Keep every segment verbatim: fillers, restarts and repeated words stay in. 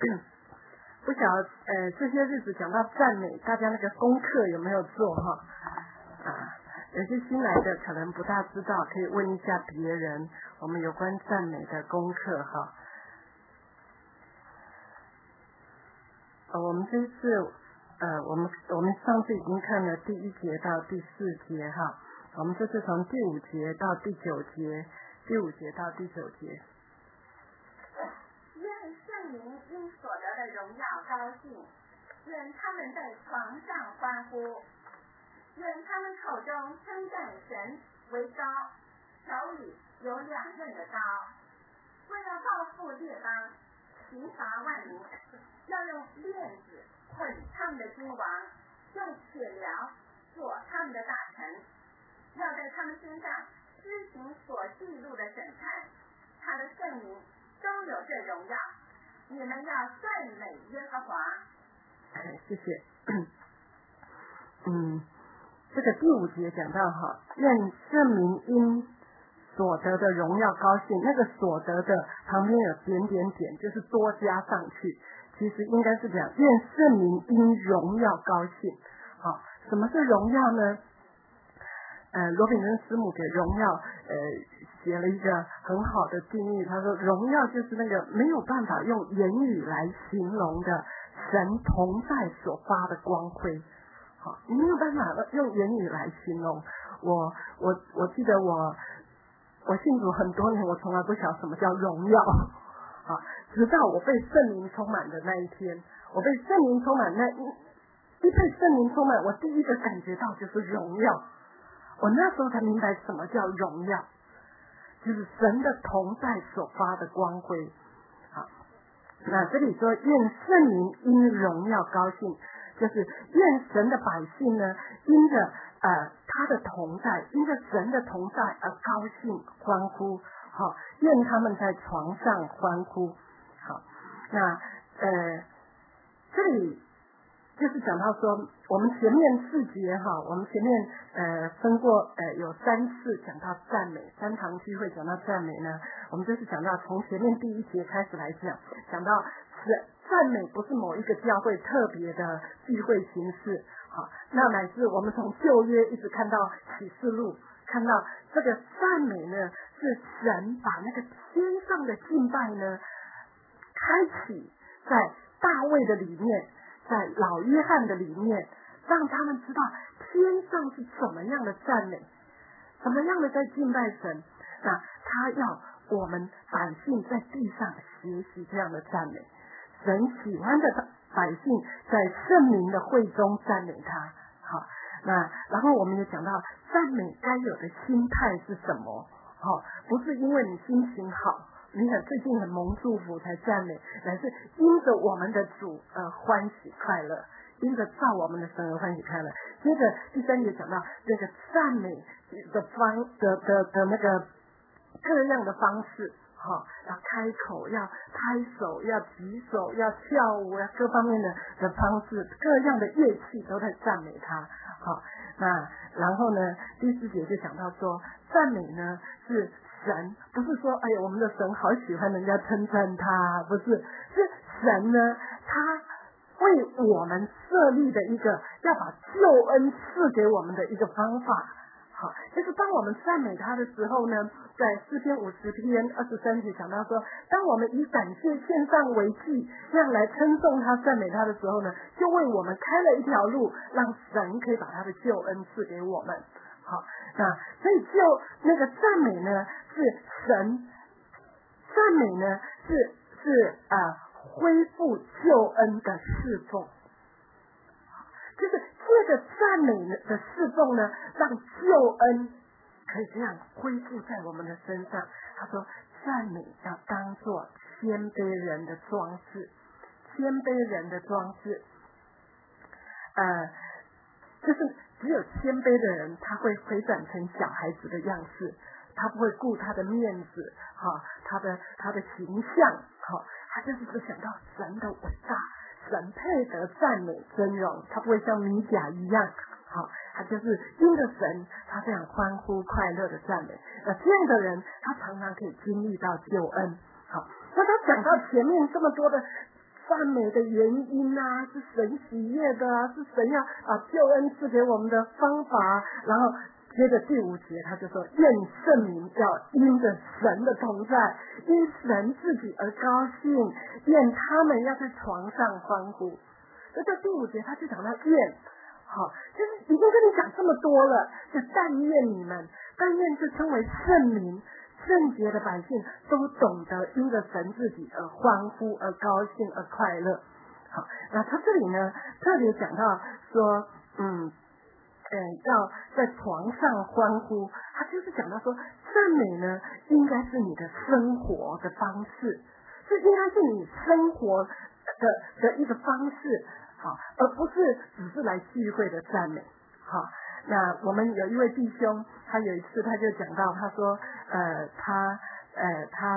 不晓得呃这些日子讲到赞美，大家那个功课有没有做哈？啊，有些新来的可能不大知道，可以问一下别人我们有关赞美的功课哈。呃，我们这次呃我们我们上次已经看了第一节到第四节哈，我们这次从第五节到第九节，第五节到第九节。 愿圣灵因所得的荣耀高兴，愿他们在床上欢呼，愿他们口中称赞神为高，手里有两刃的刀，为了报复列邦，刑罚万民，要用链子捆他们的君王，用铁镣做他们的大臣，要在他们身上施行所记录的审判。他的圣灵都有这荣耀，你们要赞美耶和华。 哎，谢谢。嗯，这个第五节讲到哈，愿圣灵因所得的荣耀高兴，那个所得的旁边有点点点，就是多加上去。其实应该是讲愿圣灵因荣耀高兴。好，什么是荣耀呢？呃，罗炳根师母给荣耀呃写了一个很好的定义，他说荣耀就是那个没有办法用言语来形容的神同在所发的光辉。好，你没有办法用言语来形容。我我我记得我我信主很多年，我从来不晓得什么叫荣耀啊，直到我被圣灵充满的那一天，我被圣灵充满那一一被圣灵充满，我第一个感觉到就是荣耀。我那时候才明白什么叫荣耀，就是神的同在所发的光辉。好，那这里说愿圣灵因荣耀高兴，就是愿神的百姓呢因着呃他的同在，因着神的同在而高兴欢呼。好，愿他们在床上欢呼。好，那呃这里就是讲到说，我们前面四节哈，我们前面呃分过呃有三次讲到赞美，三堂聚会讲到赞美呢，我们就是讲到从前面第一节开始来讲，讲到赞美不是某一个教会特别的聚会形式，好，那乃至我们从旧约一直看到启示录，看到这个赞美呢是神把那个天上的敬拜呢开启在大卫的里面，在老约翰的里面，让他们知道天上是怎么样的赞美，怎么样的在敬拜神。那他要我们百姓在地上学习这样的赞美，神喜欢的百姓在圣灵的会中赞美他。好，那然后我们也讲到赞美该有的心态是什么。好，不是因为你心情好，你很最近很蒙祝福才赞美，乃是因着我们的主呃欢喜快乐，因着造我们的神而欢喜快乐。接着第三节讲到这个赞美的方的的的那个各样的方式，好、哦，要开口，要拍手，要举手，要跳舞，要各方面的的方式，各样的乐器都在赞美他。好、哦，那然后呢，第四节就讲到说，赞美呢是神，不是说哎呀我们的神好喜欢人家称赞他，不是，是神呢他为我们设立的一个要把救恩赐给我们的一个方法。好，就是当我们赞美他的时候呢，在诗篇五十篇二十三节讲到说，当我们以感谢献上为祭，这样来称颂他赞美他的时候呢，就为我们开了一条路，让神可以把他的救恩赐给我们。好，那所以就那个赞美呢是神，赞美呢是是啊、呃、恢复救恩的侍奉，就是这个赞美的侍奉呢，让救恩可以这样恢复在我们的身上。他说赞美要当作谦卑人的装饰，谦卑人的装饰呃就是只有谦卑的人他会回转成小孩子的样式，他不会顾他的面子、哦、他的他的形象、哦、他就是只想到神的伟大，神配得赞美尊荣，他不会像米甲一样、哦、他就是因着神他这样欢呼快乐的赞美。那这样的人他常常可以经历到救恩。好，那他讲到前面这么多的赞美的原因啊，是神喜悦的啊，是神要啊救恩赐给我们的方法。然后接着第五节他就说，愿圣民要因着神的同在，因神自己而高兴，愿他们要在床上欢呼。所以在第五节他就讲到愿，好，就是已经跟你讲这么多了，就但愿你们，但愿就称为圣民圣洁的百姓都懂得因着神自己而欢呼，而高兴，而快乐。好，那他这里呢特别讲到说，嗯呃，要在床上欢呼，他就是讲到说，赞美呢应该是你的生活的方式，这应该是你生活的的一个方式，好，而不是只是来聚会的赞美。好，那我们有一位弟兄，他有一次他就讲到，他说，呃，他呃他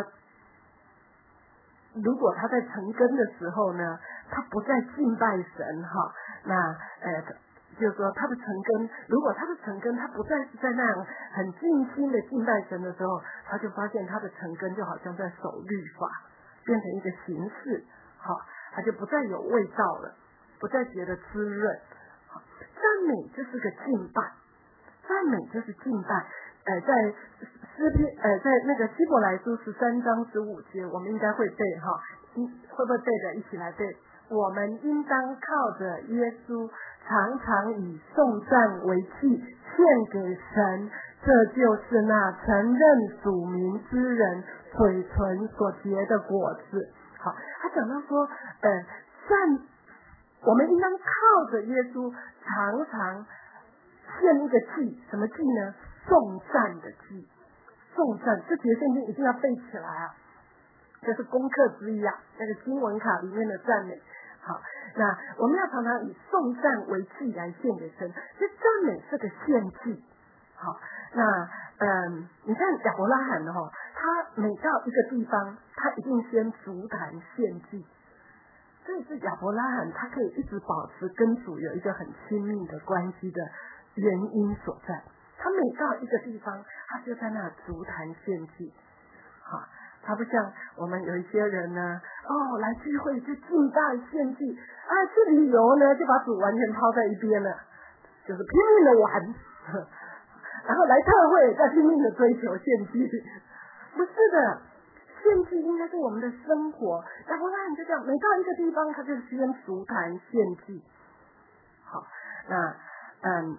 如果他在晨更的时候呢，他不再敬拜神哈，那呃。就是说他的晨更，如果他的晨更他不再是在那样很尽心的敬拜神的时候，他就发现他的晨更就好像在守律法，变成一个形式，好，他就不再有味道了，不再觉得滋润。好，赞美就是个敬拜，赞美就是敬拜。呃，在诗篇，呃，在那个希伯来书十三章十五节，我们应该会背哈，会不会背的？一起来背。我们应当靠着耶稣，常常以颂赞为祭献给神，这就是那承认属民之人嘴唇所结的果子。好，他讲到说，呃，赞，我们应当靠着耶稣，常常献一个祭，什么祭呢？颂赞的祭，颂赞，这节圣经一定要背起来啊，这是功课之一啊，那个经文卡里面的赞美。好，那我们要常常以颂赞为祭来献给神，这赞美是个献祭。好，那嗯，你看亚伯拉罕哦，他每到一个地方，他一定先足坛献祭，这是亚伯拉罕他可以一直保持跟主有一个很亲密的关系的原因所在。他每到一个地方，他就在那足坛献祭。好，他不像我们有一些人呢，哦，来聚会就敬拜献祭，啊，去旅游呢就把主完全抛在一边了，就是拼命的玩，然后来特会再拼命的追求献祭。不是的，献祭应该是我们的生活。亚伯拉罕就这样，每到一个地方，他就先足坛献祭。好，那嗯。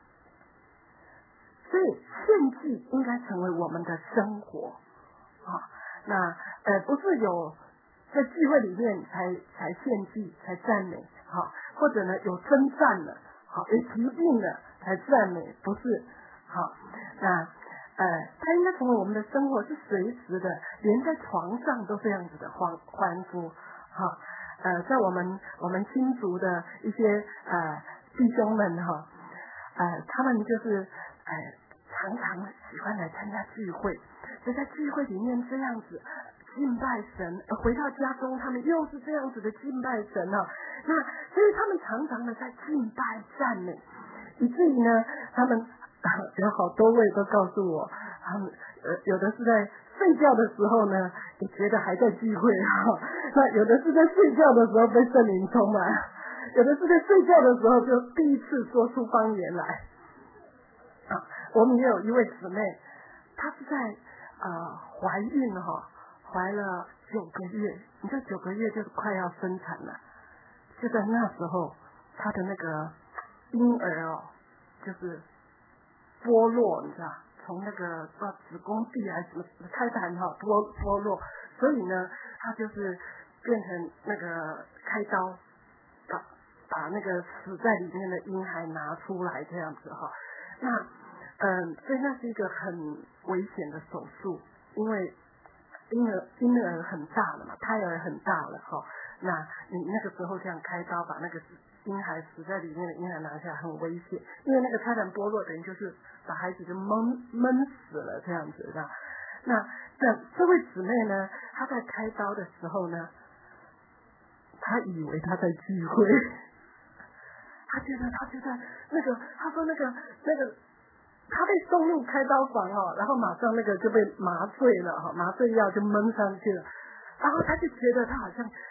所以献祭应该成为我们的生活啊，那呃不是有在聚会里面才才献祭才赞美，好，或者呢有称赞了，好，有疾病了才赞美，不是，好，那呃它应该成为我们的生活，是随时的，连在床上都这样子的欢欢呼，好，呃在我们我们新族的一些呃弟兄们哈，呃他们就是呃常常喜欢来参加聚会，就在聚会里面这样子敬拜神，回到家中他们又是这样子的敬拜神啊。那所以他们常常的在敬拜赞美，以至于呢他们、呃、有好多位都告诉我，他们呃有的是在睡觉的时候呢也觉得还在聚会啊，那有的是在睡觉的时候被圣灵充满，有的是在睡觉的时候就第一次说出方言来啊。我们也有一位姊妹，她是在呃怀孕哈，怀了九个月，你知道九个月就是快要生产了，就在那时候，她的那个婴儿哦，就是剥落，你知道，从那个不知道子宫壁还是什么胎盘哈剥剥落，所以呢，她就是变成那个开刀，把把那个死在里面的婴孩拿出来这样子哈，那。嗯，所以那是一个很危险的手术，因为婴儿婴儿很大了嘛，胎儿很大了哈、哦。那你那个时候这样开刀把那个婴孩死在里面的婴孩拿下来很危险，因为那个胎盘剥落等于就是把孩子就闷闷死了这样子的。那这这位姊妹呢，她在开刀的时候呢，她以为她在聚会，她觉得她觉得那个她说那个那个。他被送入开刀房哦，然后马上那个就被麻醉了哈，麻醉药就闷上去了，然后他就觉得他好像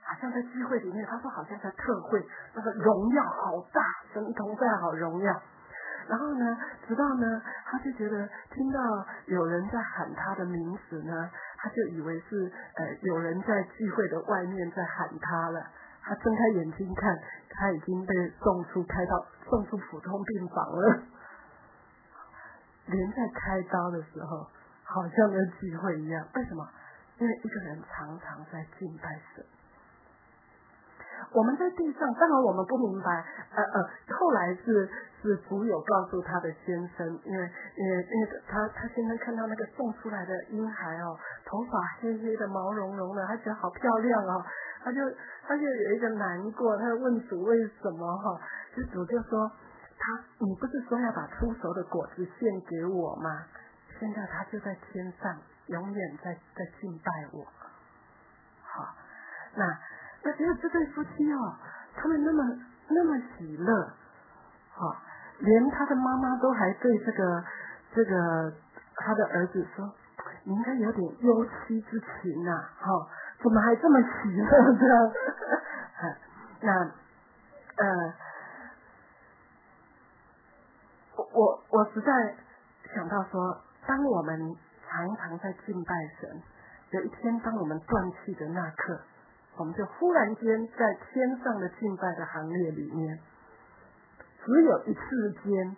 好像在聚会里面，他说好像在特会，那个荣耀好大，神同在好荣耀。然后呢，直到呢，他就觉得听到有人在喊他的名字呢，他就以为是呃有人在聚会的外面在喊他了。他睁开眼睛看，他已经被送出开刀，送出普通病房了。连在开刀的时候，好像跟聚会一样。为什么？因为一个人常常在敬拜神。我们在地上，当然我们不明白，呃呃，后来是是主有告诉他的先生，因为因为因为他他先生看到那个送出来的婴孩哦，头发黑黑的毛茸茸的，他觉得好漂亮哦，他就他就有一个难过，他就问主为什么哈、哦，就主就说他你不是说要把出熟的果子献给我吗？现在他就在天上，永远在在敬拜我。好，那。那只有这对夫妻哦，他们那么那么喜乐，好、哦，连他的妈妈都还对这个这个他的儿子说：“你应该有点忧戚之情呐、啊，哈、哦，怎么还这么喜乐这样？”那呃，我我我实在想到说，当我们常常在敬拜神，有一天当我们断气的那刻。我们就忽然间在天上的敬拜的行列里面，只有一次间，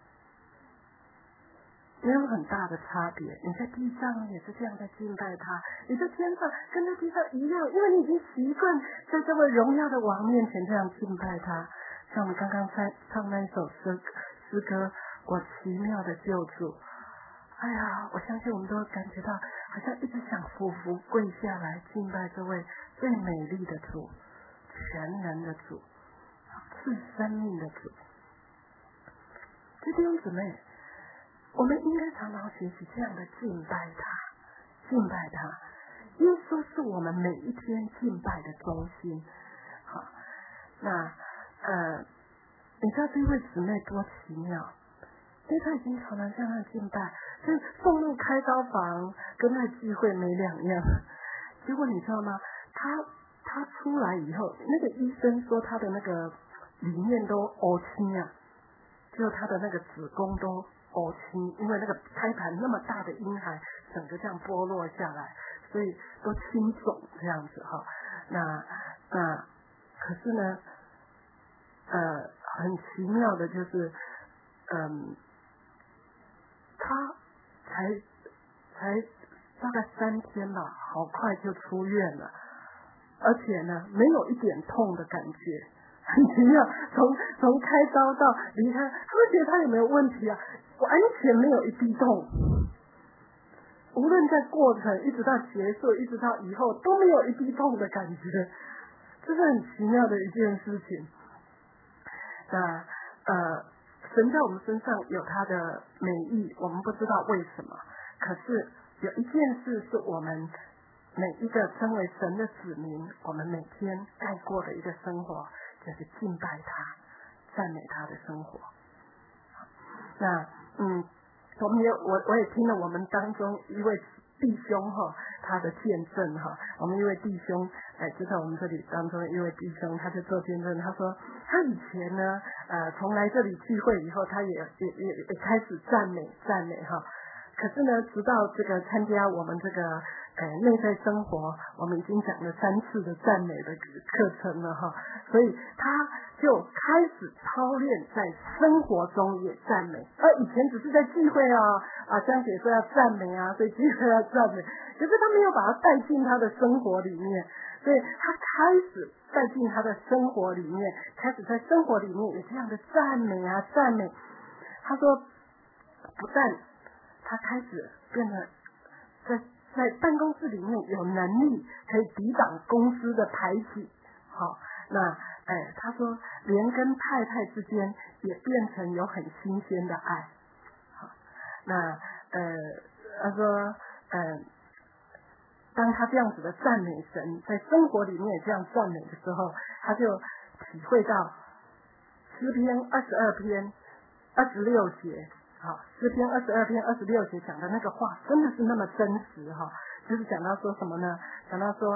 没有很大的差别。你在地上也是这样在敬拜他，你在天上跟在地上一样，因为你已经习惯在这位荣耀的王面前这样敬拜他。像我们刚刚在唱那一首诗诗歌，我奇妙的救主。哎呀，我相信我们都感觉到，好像一直想匍匐跪下来敬拜这位最美丽的主，全能的主，赐生命的主。弟兄姊妹，我们应该常常学习这样的敬拜他，敬拜他。耶稣是我们每一天敬拜的中心。好，那呃，你知道这位姊妹多奇妙？因为他已经常常向他敬拜，所以送入开刀房跟那聚会没两样。结果你知道吗？他他出来以后，那个医生说他的那个里面都凹青啊，就他的那个子宫都凹青，因为那个胎盘那么大的婴孩，整个这样剥落下来，所以都青肿这样子哈。那那可是呢，呃，很奇妙的就是，嗯。他才才大概三天吧，好快就出院了，而且呢，没有一点痛的感觉，很奇妙。从从开刀到离开，他们觉得他有没有问题啊？完全没有一滴痛，无论在过程一直到结束，一直到以后都没有一滴痛的感觉，这是很奇妙的一件事情。那呃。神在我们身上有他的美意，我们不知道为什么。可是有一件事是我们每一个身为神的子民，我们每天该过的一个生活，就是敬拜他、赞美他的生活。那嗯，我们也我我也听了我们当中一位弟兄哈，他的见证哈，我们一位弟兄，哎，就在我们这里当中一位弟兄，他就做见证，他说他以前呢，呃，从来这里聚会以后，他也也也也开始赞美赞美哈，可是呢，直到这个参加我们这个呃内在生活，我们已经讲了三次的赞美的课程了哈，所以他就开始操练在生活中也赞美，而以前只是在聚会啊啊，江姐说要赞美啊，所以聚会要赞美，可是他没有把它带进他的生活里面，所以他开始带进他的生活里面，开始在生活里面有这样的赞美啊赞美。他说，不但他开始变得在在办公室里面有能力可以抵挡公司的排挤，好，那哎，他说连跟太太之间也变成有很新鲜的爱，好，那呃，他说呃，当他这样子的赞美神，在生活里面也这样赞美的时候，他就体会到诗篇二十二篇二十六节。好，诗篇二十二篇二十六节讲的那个话真的是那么真实哈，就是讲到说什么呢？讲到说，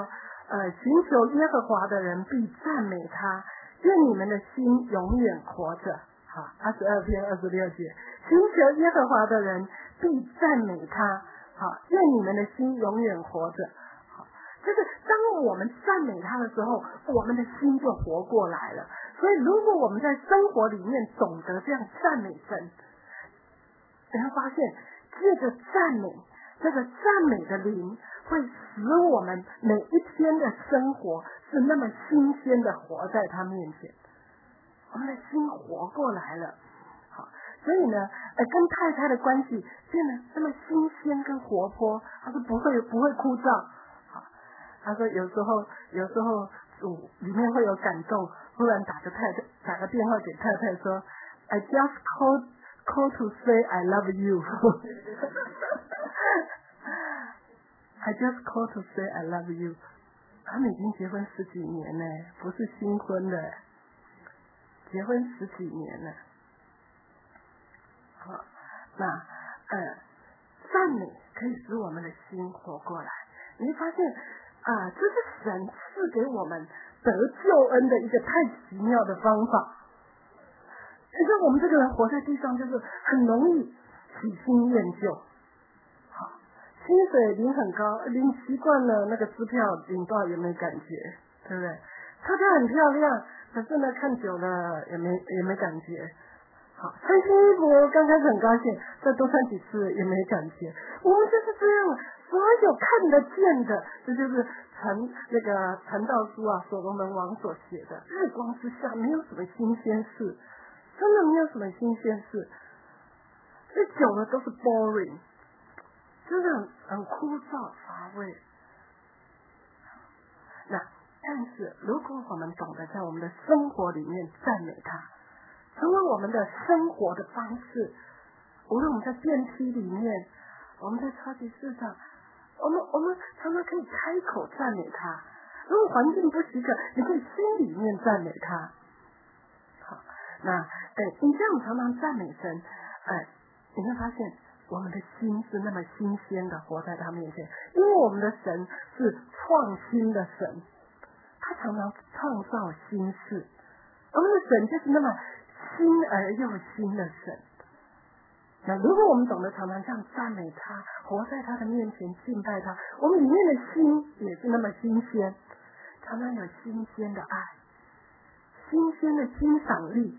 呃，寻求耶和华的人必赞美他，愿你们的心永远活着。好，二十二篇二十六节，寻求耶和华的人必赞美他。好，愿你们的心永远活着。好，就是当我们赞美他的时候，我们的心就活过来了。所以，如果我们在生活里面懂得这样赞美神，你会发现，这个赞美，这个赞美的灵，会使我们每一天的生活是那么新鲜的活在他面前，我们的心活过来了。好，所以呢，呃，跟太太的关系变得那么新鲜跟活泼，他说不会不会枯燥。好，他说有时候有时候主里面会有感动，忽然打个太太打个电话给太太说 ，I just called call to say I love you 。I just call to say I love you。他们已经结婚十几年了，不是新婚的，结婚十几年了。好，那呃，赞美可以使我们的心活过来。你会发现啊、呃，这是神赐给我们得救恩的一个太奇妙的方法。其实我们这个人活在地上，就是很容易喜新厌旧。好，薪水领很高，领习惯了那个支票领多少也没感觉，对不对？车票很漂亮，可是呢看久了也没也没感觉。好，穿新衣服刚开始很高兴，再多穿几次也没感觉。我们就是这样，所有看得见的，这就是陈那个陈道书啊，所罗门王所写的，日光之下没有什么新鲜事。真的没有什么新鲜事，这久了都是 boring， 真的很很枯燥乏味。那但是如果我们懂得在我们的生活里面赞美他，成为我们的生活的方式，无论我们在电梯里面，我们在超级市场，我们我们常常可以开口赞美他。如果环境不许可，你可以心里面赞美他。好，那哎，你这样常常赞美神，哎，你会发现我们的心是那么新鲜的活在他面前，因为我们的神是创新的神，他常常创造新事，我们的神就是那么新而又新的神。那如果我们懂得常常这样赞美他，活在他的面前敬拜他，我们里面的心也是那么新鲜，常常有新鲜的爱，新鲜的欣赏力，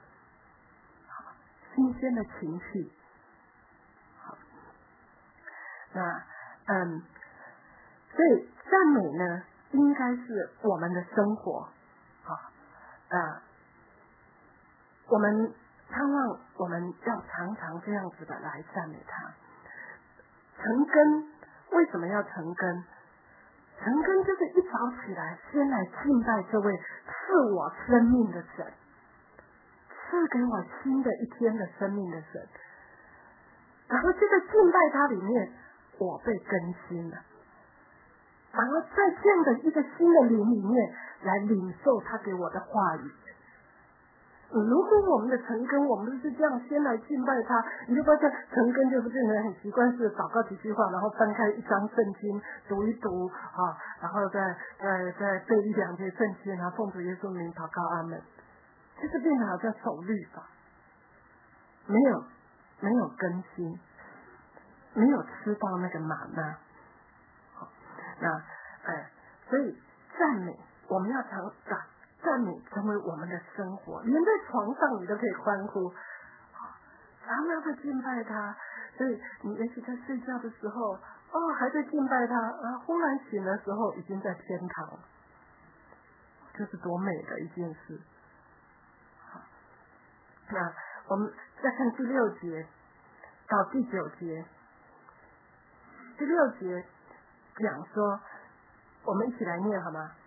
新鲜的情绪。好，那嗯，所以赞美呢，应该是我们的生活。好，啊，我们盼望我们要常常这样子的来赞美他。成根为什么要成根？成根就是一早起来先来敬拜这位赐我生命的神，赐给我新的一天的生命的神。然后这个敬拜他里面，我被更新了。然后在这样的一个新的灵里面来领受他给我的话语。如果我们的成根，我们是这样先来敬拜他，你就发现成根就是变成很习惯式祷告几句话，然后翻开一张圣经读一读啊，然后再再再背一两节圣经，然后奉主耶稣名祷告阿门。就是变得好像守律法，没有没有更新，没有吃到那个玛纳。好，那哎，所以赞美我们要常把赞美成为我们的生活，连在床上你都可以欢呼，常常会敬拜他。所以你也许在睡觉的时候，哦还在敬拜他，啊忽然醒的时候已经在天堂了，这是多美的一件事。好，那我们再看第六节到第九节，第六节讲说，我们一起来念好吗？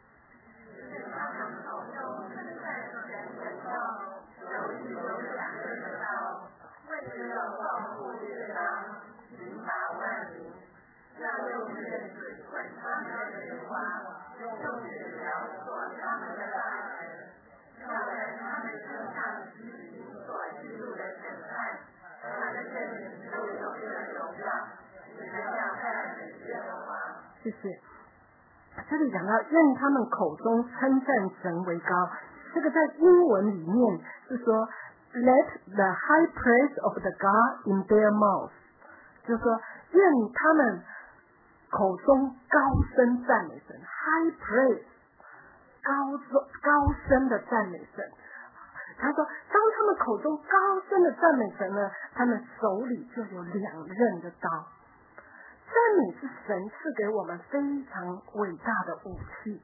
谢谢。 这里讲到愿他们口中称赞神为高，这个在英文里面是说 Let the high praise of the God in their mouth， 就是说愿他们口中高声赞美神 ，high praise， 高高声的赞美神。他说，当他们口中高声的赞美神呢，他们手里就有两刃的刀。赞美是神赐给我们非常伟大的武器。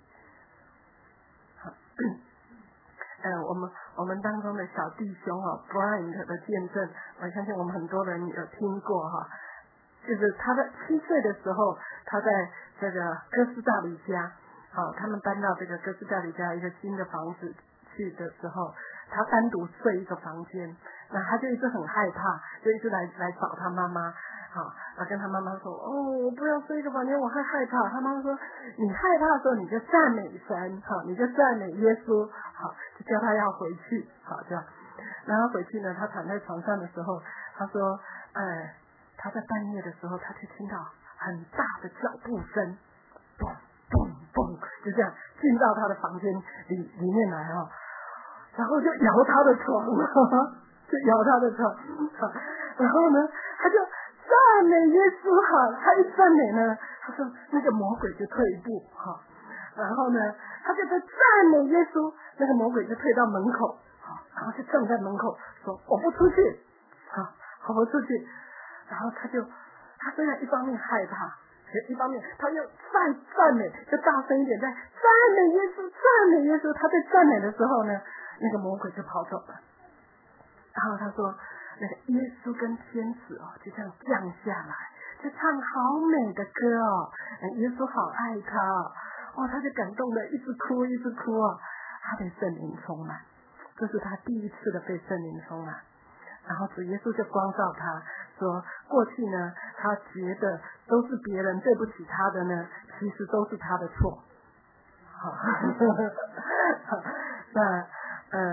呃，我们我们当中的小弟兄哈 ，Brian 的见证，我相信我们很多人有听过哈。就是他在七岁的时候，他在这个哥斯达黎加，好，他们搬到这个哥斯达黎加一个新的房子去的时候，他单独睡一个房间，那他就一直很害怕，就一直来来找他妈妈，好，他跟他妈妈说，哦，我不要睡一个房间，我会害怕。他妈妈说，你害怕的时候你就赞美神，好，你就赞美耶稣，好，就叫他要回去，好，这样。然后回去呢，他躺在床上的时候，他说，哎。他在半夜的时候，他就听到很大的脚步声，嘣嘣嘣，就这样进到他的房间里里面来哈、哦，然后就摇他的床，就摇他的床，然后呢，他就赞美耶稣哈，他一赞美呢，他说那个魔鬼就退一步哈，然后呢，他就在赞美耶稣，那个魔鬼就退到门口，然后就站在门口说我不出去，好，我不出去。然后他就，他虽然一方面害怕，一方面他又再赞美，就大声一点，在赞美耶稣，赞美耶稣。他在赞美的时候呢，那个魔鬼就跑走了。然后他说，那个耶稣跟天使哦，就这样降下来，就唱好美的歌哦，耶稣好爱他哦，哇，他就感动的一直哭一直哭哦，他被圣灵充满，这是他第一次的被圣灵充满。然后主耶稣就光照他说，过去呢他觉得都是别人对不起他的呢，其实都是他的错。好，那呃，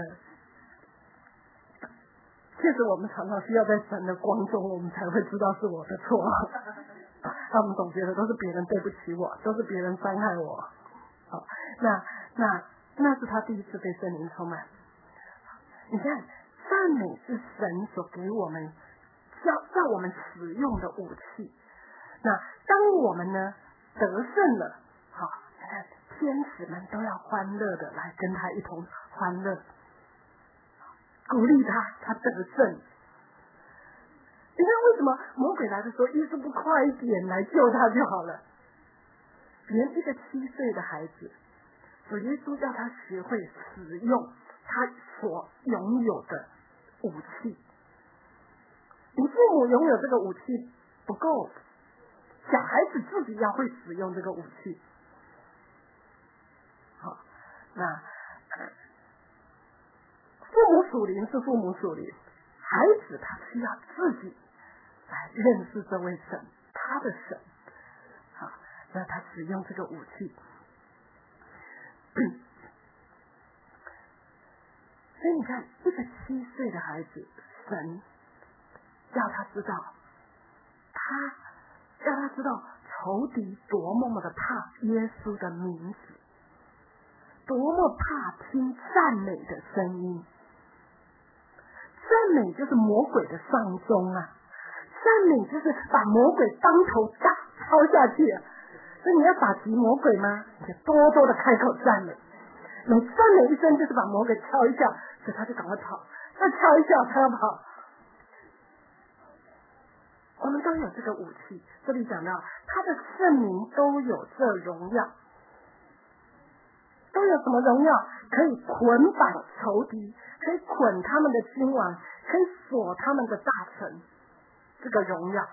确实我们常常需要在神的光中，我们才会知道是我的错。他们总觉得都是别人对不起我，都是别人伤害我。好，那那那是他第一次被圣灵充满。你看。赞美是神所给我们叫叫我们使用的武器。那当我们呢得胜了，好，你看天使们都要欢乐的来跟他一同欢乐，鼓励他，他得胜。你看为什么魔鬼来的时候，耶稣不快一点来救他就好了？连一个七岁的孩子，主耶稣叫他学会使用他所拥有的武器。你父母拥有这个武器不够，小孩子自己要会使用这个武器。好，那、呃、父母属灵是父母属灵，孩子他需要自己来认识这位神，他的神。好，那他使用这个武器。所以你看，一个七岁的孩子，神要他知道，他要他知道仇敌多么么的怕耶稣的名字，多么怕听赞美的声音。赞美就是魔鬼的上宗啊，赞美就是把魔鬼当头打抄下去啊。所以你要打击魔鬼吗？你就多多的开口赞美。你赞美一声就是把魔鬼敲一下，所以他就赶快跑，再敲一下他要跑。我们都有这个武器，这里讲到他的圣名都有这荣耀，都有什么荣耀？可以捆绑仇敌，可以捆他们的君王，可以锁他们的大臣，这个荣耀。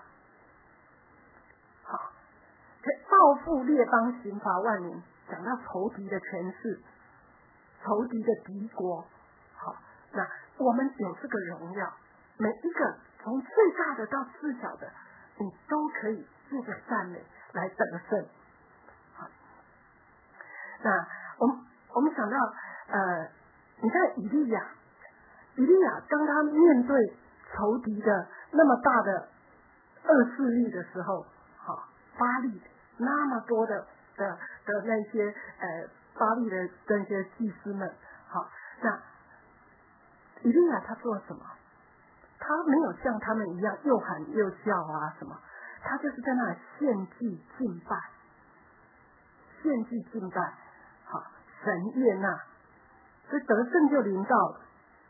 好，可以报复列邦，刑罚万民。讲到仇敌的权势，仇敌的敌国。好，那我们有这个荣耀，每一个从最大的到最小的，你都可以借着赞美来得胜。好，那我们我们想到呃，你看以利亚，以利亚当他面对仇敌的那么大的恶势力的时候，好，巴力那么多的的的那些呃巴力的那些祭司们。好，那以利亚他做了什么？他没有像他们一样又喊又叫啊什么，他就是在那里献祭敬拜，献祭敬拜，好，神悦纳，所以得胜就临到了。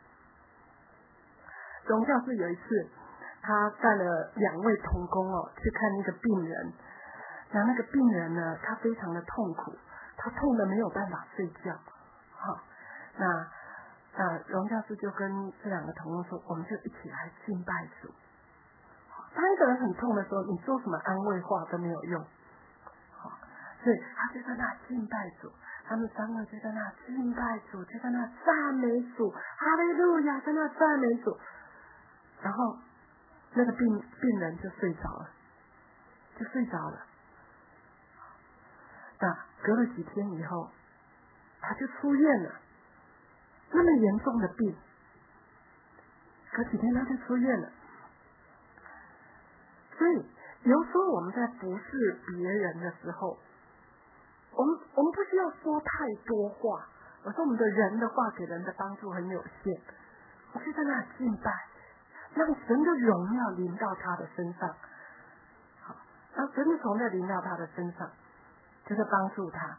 荣教士有一次，他带了两位同工哦去看那个病人，然后那个病人呢，他非常的痛苦，他痛得没有办法睡觉，好，那那荣教师就跟这两个同工说，我们就一起来敬拜主。当一个人很痛的时候，你说什么安慰话都没有用，好，所以他就在那敬拜主，他们三个就在那敬拜主，就在那赞美主，哈利路亚，在那赞美主。然后那个病病人就睡着了，就睡着了。那隔了几天以后，他就出院了。那么严重的病，隔几天他就出院了。所以有时候我们在服侍别人的时候，我们我们不需要说太多话，有时候我们的人的话给人的帮助很有限，我就在那里敬拜，让神的荣耀临到他的身上，好，让神的荣耀临到他的身上，就是帮助他。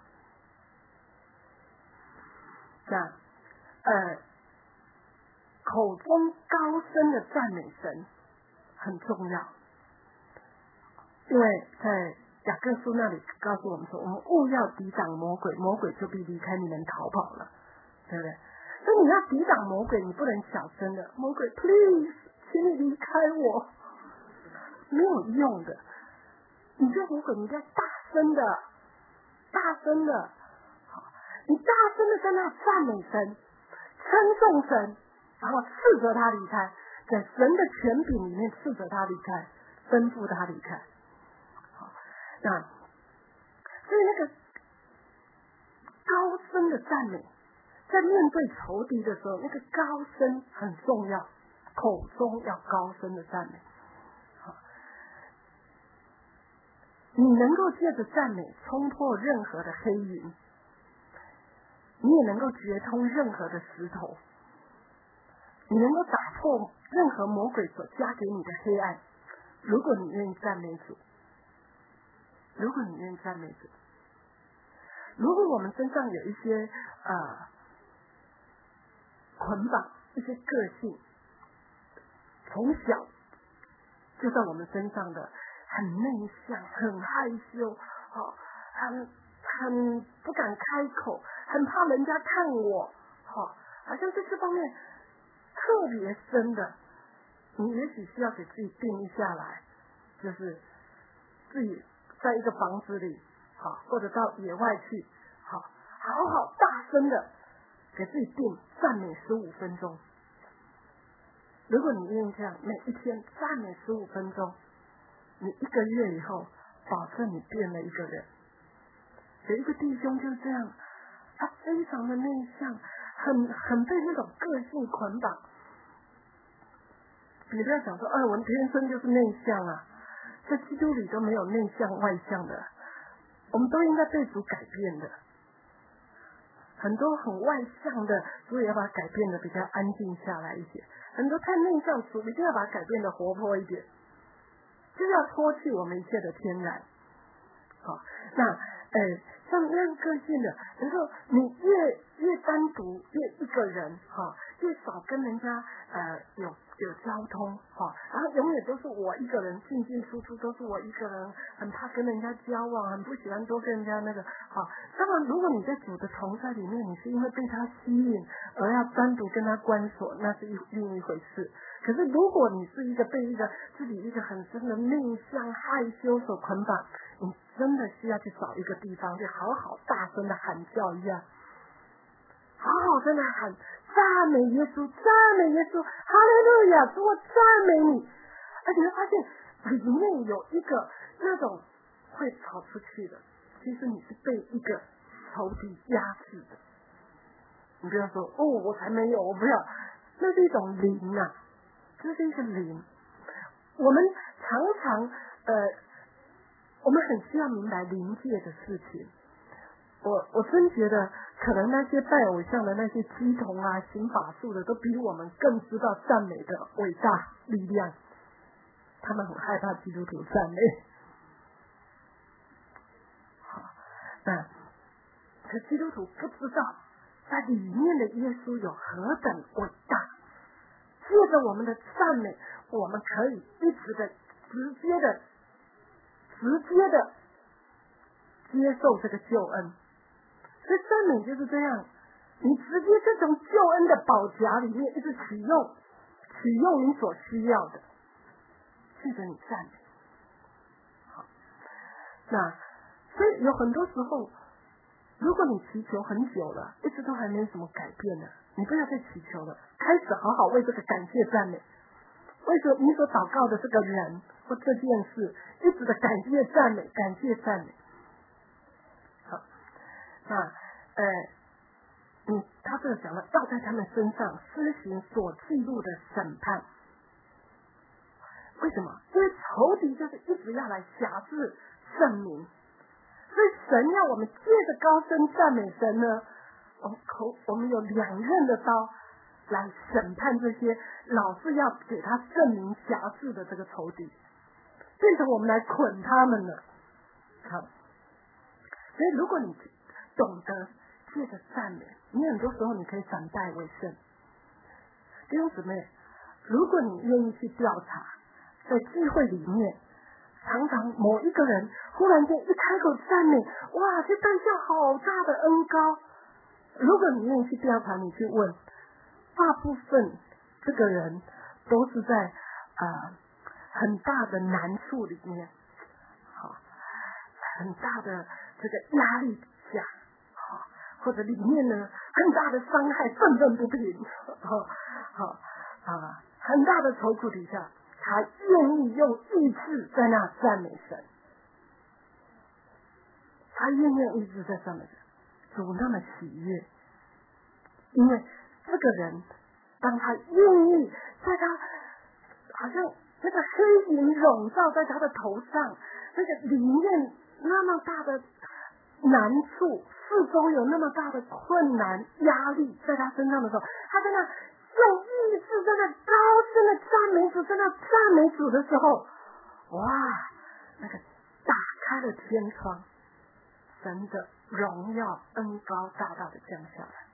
那呃，口中高声的赞美神很重要，因为在雅各书那里告诉我们说，我们务要抵挡魔鬼，魔鬼就必离开你们逃跑了，对不对？所以你要抵挡魔鬼，你不能小声的，魔鬼 please 请你离开我，没有用的。你对魔鬼你要大声的大声的，好，你大声的在那赞美神，称颂神，然后斥责他离开，在神的权柄里面斥责他离开，吩咐他离开。好，那所以那个高声的赞美，在面对仇敌的时候，那个高声很重要，口中要高声的赞美。好，你能够借着赞美冲破任何的黑云，你也能够决通任何的石头，你能够打破任何魔鬼所加给你的黑暗。如果你愿意赞美主，如果你愿意赞美主，如果我们身上有一些呃捆绑，一些个性，从小就在我们身上的，很内向，很害羞，哦，很很不敢开口，很怕人家看我，哦，好像在这方面特别深的，你也许需要给自己定义下来，就是自己在一个房子里，好，或者到野外去，好，好好大声的给自己定赞美十五分钟。如果你愿意这样，每一天赞美十五分钟，你一个月以后，保证你变了一个人。有一个弟兄就是这样，他非常的内向，很很被那种个性捆绑。你不要想说，哎，我们天生就是内向啊，在基督里都没有内向外向的，我们都应该被主改变的。很多很外向的，主也要把它改变的比较安静下来一些；很多太内向，主一定要把它改变的活泼一点，就是要脱去我们一切的天然。好，那呃，像那样个性的，然后你越越单独，越一个人，哈，越少跟人家呃有有交通，哈，然后永远都是我一个人进进出出，都是我一个人，很怕跟人家交往，很不喜欢多跟人家那个，好。当然，如果你在主的同在里面，你是因为被他吸引而要单独跟他关锁，那是一另一回事。可是如果你是一个被一个自己一个很深的内向害羞所捆绑，你真的需要去找一个地方，就好好大声的喊叫一样，好好跟他喊赞美耶稣，赞美耶稣，哈利路亚，主我赞美你。而且你会发现里面有一个那种会跑出去的，其实你是被一个仇敌压制的。你不要说哦，我才没有，我不要，那是一种灵啊，这是一个灵。我们常常呃， 我们很需要明白灵界的事情。我我真觉得，可能那些拜偶像的那些乩童啊、行法术的，都比我们更知道赞美的伟大力量。他们很害怕基督徒赞美。好，那可基督徒不知道，在里面的耶稣有何等伟大。借着我们的赞美，我们可以一直的、直接的、直接的接受这个救恩。所以赞美就是这样，你直接就从救恩的宝匣里面一直取用，取用你所需要的，借着你赞美。好，那所以有很多时候，如果你祈求很久了，一直都还没什么改变呢，你不要再祈求了，开始好好为这个感谢赞美，为什么你所祷告的这个人或这件事，一直的感谢赞美，感谢赞美。好，那呃，嗯，他这个讲了，要在他们身上施行所记录的审判。为什么？因为仇敌就是一直要来辖制圣民，所以神要我们借着高声赞美神呢，我们口我们有两刃的刀来审判这些老是要给他证明辖制的这个仇敌，变成我们来捆他们了。好，所以如果你懂得借着赞美，你很多时候你可以反败为胜。弟兄姊妹，如果你愿意去调查，在聚会里面，常常某一个人忽然间一开口赞美，哇，这带下好大的恩膏。如果你愿意去调查，你去问，大部分这个人都是在呃很大的难处里面，好，很大的这个压力下，好，或者里面呢很大的伤害，愤愤不平，好，好啊，很大的愁苦底下，他愿意用意志在那赞美神，他愿意用意志在赞美神，主那么喜悦，因为这个人当他愿意在他好像那个黑云笼罩在他的头上，那个里面那么大的难处，四周有那么大的困难压力在他身上的时候，他在那用意志在那高声的赞美主，在那赞美主的时候，哇，那个打开了天窗，神的荣耀恩膏大大的降下来。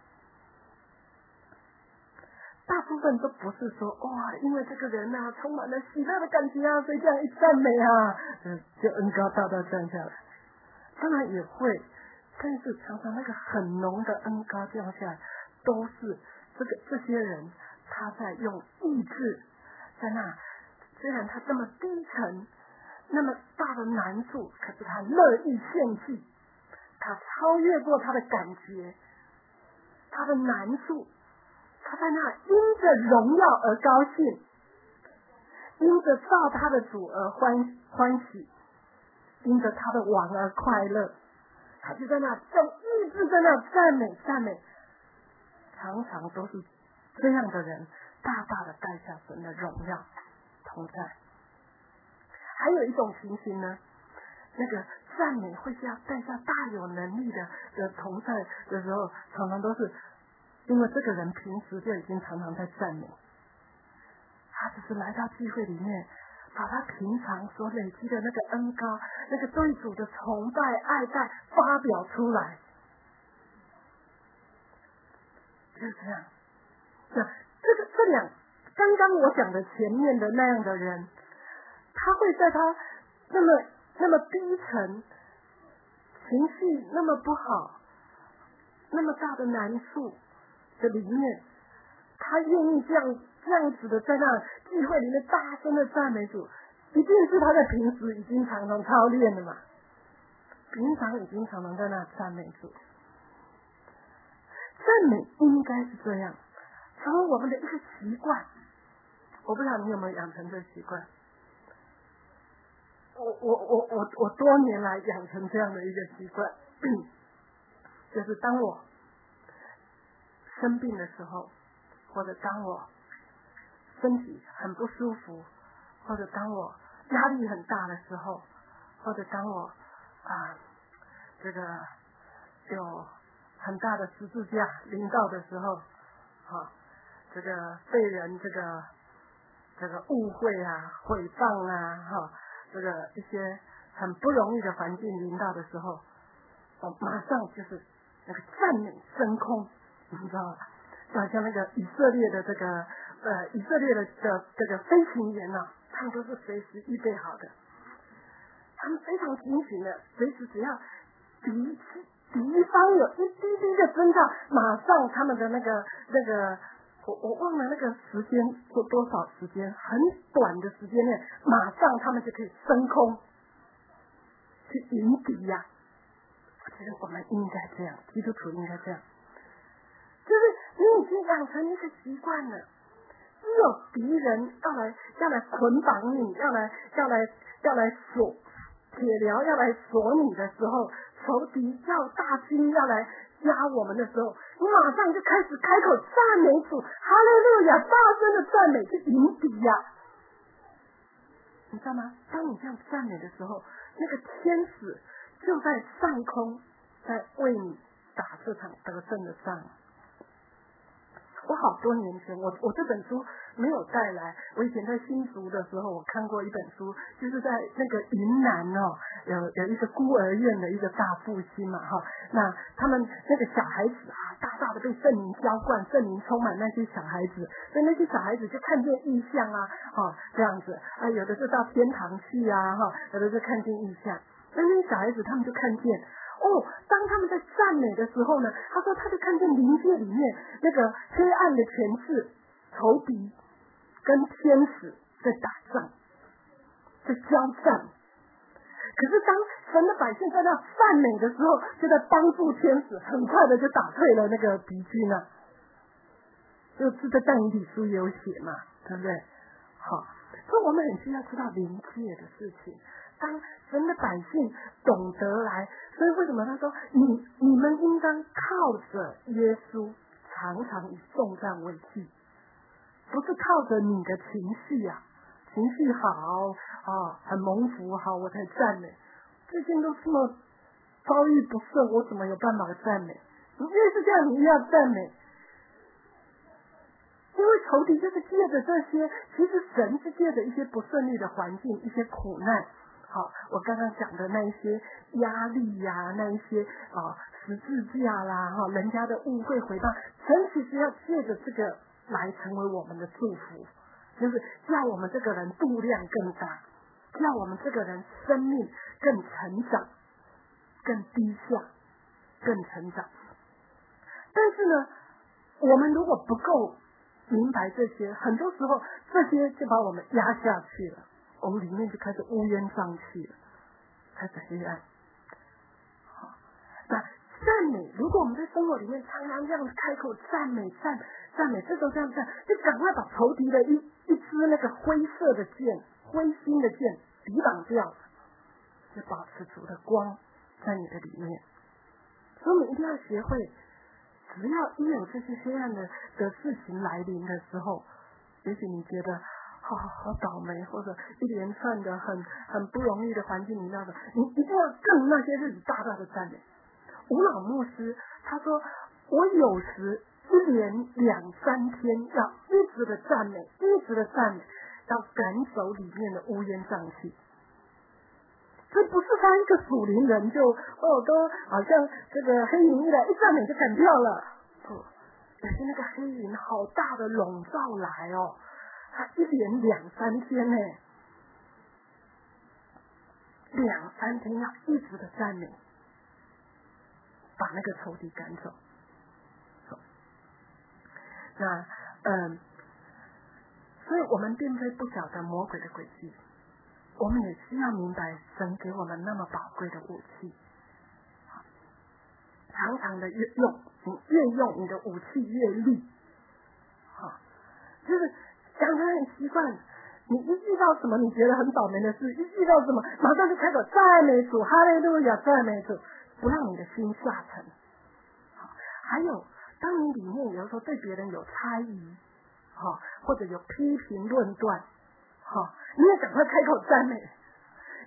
大部分都不是说哇，因为这个人啊充满了喜乐的感觉啊，所以这样一赞美啊，嗯，就恩膏大大降下来。当然也会，但是常常那个很浓的恩膏降下来，都是这个这些人他在用意志在那，虽然他这么低沉，那么大的难处，可是他乐意献祭，他超越过他的感觉，他的难处，他在那因着荣耀而高兴，因着造他的主而欢欢喜，因着他的王而快乐，他就在那用意志在那赞美赞美，常常都是这样的人，大大的带下神的荣耀同在。还有一种情形呢，那个赞美会下带下大有能力的的同在的时候，常常都是因为这个人平时就已经常常在赞美，他只是来到聚会里面，把他平常所累积的那个恩膏，那个对主的崇拜爱戴发表出来，就是这样。那这个这两刚刚我讲的前面的那样的人，他会在他那么那么低沉，情绪那么不好，那么大的难处的里面，他愿意这样这样子的在那聚会里面大声的赞美主，一定是他在平时已经常常操练了嘛，平常已经常常在那赞美主。赞美应该是这样，成为我们的一个习惯。我不知道你有没有养成这个习惯。我我我我我多年来养成这样的一个习惯，就是当我生病的时候，或者当我身体很不舒服，或者当我压力很大的时候， 或者当我啊这个有很大的十字架临到的时候，啊，这个被人这个这个误会啊、毁谤啊，哈，这个一些很不容易的环境临到的时候，我马上就是那个赞美升空，你知道吗？就好像那个以色列的这个呃以色列的的这个飞行员啊，他们都是随时预备好的，他们非常警醒的，随时只要敌敌方有一滴滴的征兆，马上他们的那个那个我我忘了那个时间或多少时间，很短的时间内，马上他们就可以升空去迎敌呀、啊。我觉得我们应该这样，基督徒应该这样。就是你已经养成一个习惯了，只有敌人要来要来捆绑你，要来要来要来锁铁镣，要来锁你的时候，仇敌要大军要来压我们的时候，你马上就开始开口赞美主，哈利路亚，大声的赞美去迎敌呀、啊，你知道吗？当你这样赞美的时候，那个天使就在上空，在为你打这场得胜的仗。我好多年前，我我这本书没有带来。我以前在新竹的时候，我看过一本书，就是在那个云南哦，有有一个孤儿院的一个大复兴嘛哈。那他们那个小孩子啊，大大的被圣灵浇灌，圣灵充满那些小孩子，所以那些小孩子就看见异象啊，哈这样子啊，有的是到天堂去啊，哈，有的是看见异象。那那些小孩子他们就看见。哦，当他们在赞美的时候呢，他说他就看见灵界里面那个黑暗的权势、仇敌跟天使在打仗，在交战。可是当神的百姓在那赞美的时候，就在帮助天使，很快的就打退了那个敌军啊。就是在但以理书也有写嘛，对不对？好，所以我们很需要知道灵界的事情。当神的百姓懂得来，所以为什么他说你你们应当靠着耶稣，常常以颂赞为祭，不是靠着你的情绪啊，情绪好啊，很蒙福好我才赞美。最近都这么遭遇不顺，我怎么有办法赞美？你越是这样，你越要赞美。因为仇敌就是借着这些，其实神是借着一些不顺利的环境，一些苦难。好，我刚刚讲的那一些压力呀、啊，那一些啊十字架啦，哈，人家的误会诽谤，神其实要借着这个来成为我们的祝福，就是叫我们这个人度量更大，叫我们这个人生命更成长，更低下，更成长。但是呢，我们如果不够明白这些，很多时候这些就把我们压下去了。我们里面就开始乌烟瘴气了，开始黑暗。好，那赞美，如果我们在生活里面常常这样开口赞美、赞赞美，这时候这样赞，就赶快把仇敌的一一支那个灰色的箭、灰心的箭抵挡掉，就保持主的光在你的里面。所以我们一定要学会，只要一有这些黑暗的的事情来临的时候，也许你觉得。好好倒霉，或者一连串的很很不容易的环境里面的，你一定要更那些日子大大的赞美。吴老牧师他说，我有时一连两三天要一直的赞美，一直的赞美，要赶走里面的乌烟瘴气。这不是他一个属灵人就哦都好像这个黑云一来一赞美就赶掉了，不，可是那个黑云好大的笼罩来哦。他一连两三天呢，两三天要一直的赞美，把那个仇敌赶走。那嗯，所以我们并非不晓得魔鬼的诡计，我们也需要明白神给我们那么宝贵的武器，常常的越用，你越用你的武器越利，好，就是。讲得很习惯，你一遇到什么你觉得很倒霉的事，一遇到什么马上就开口赞美主，哈利路亚，赞美主，不让你的心下沉。好，还有当你里面有时候对别人有猜疑，好，或者有批评论断，好，你也赶快开口赞美，